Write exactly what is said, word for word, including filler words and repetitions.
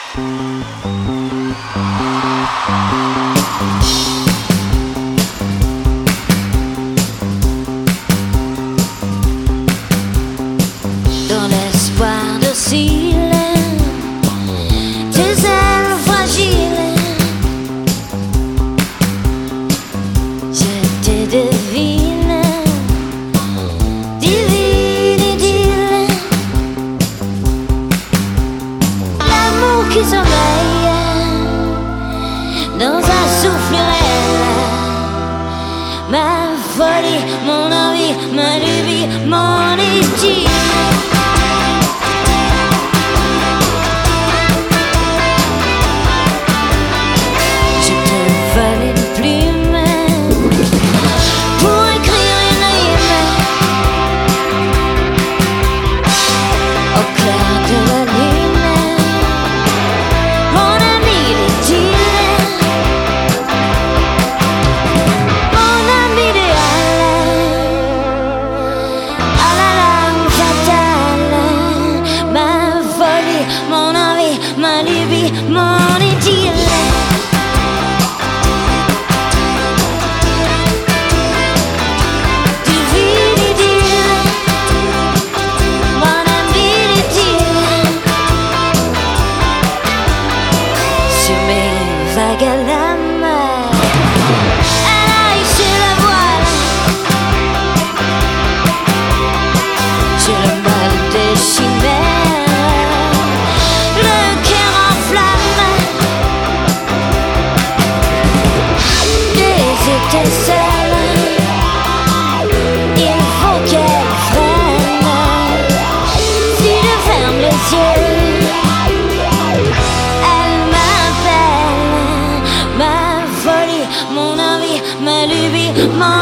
Dans l'espoir docile, tes ailes fragiles, je te devine, divine idylle, l'amour qui sommeille dans un souffle réel, ma folie, mon envie, ma lubie, mon idylle. Ma lubie, mon idylle. Divine idylle, mon ami idylle. Sur mes vagues à la mer, elle a hissé la voile. J'ai le mal des chimères, il faut qu'elle freine. Si je ferme les yeux, elle m'appelle. Ma folie, mon envie, ma lubie, mon